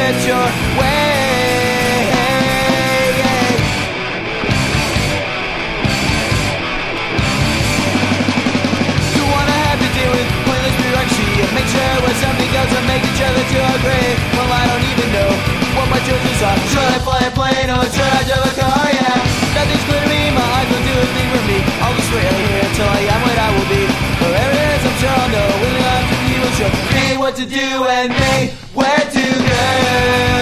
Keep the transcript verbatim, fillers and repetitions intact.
it your way. Don't wanna have to deal with pointless bureaucracy and make sure when something goes and make each other to agree. Well, I don't even know what my choices are. Should I fly a plane or should I drive a car? Yeah, nothing's clear to me, my eyes will do a thing for me. I'll just wait here until I am what I will be. Wherever it is, I'm sure I'll know. When I'm to be, will show me what to do and me where to go.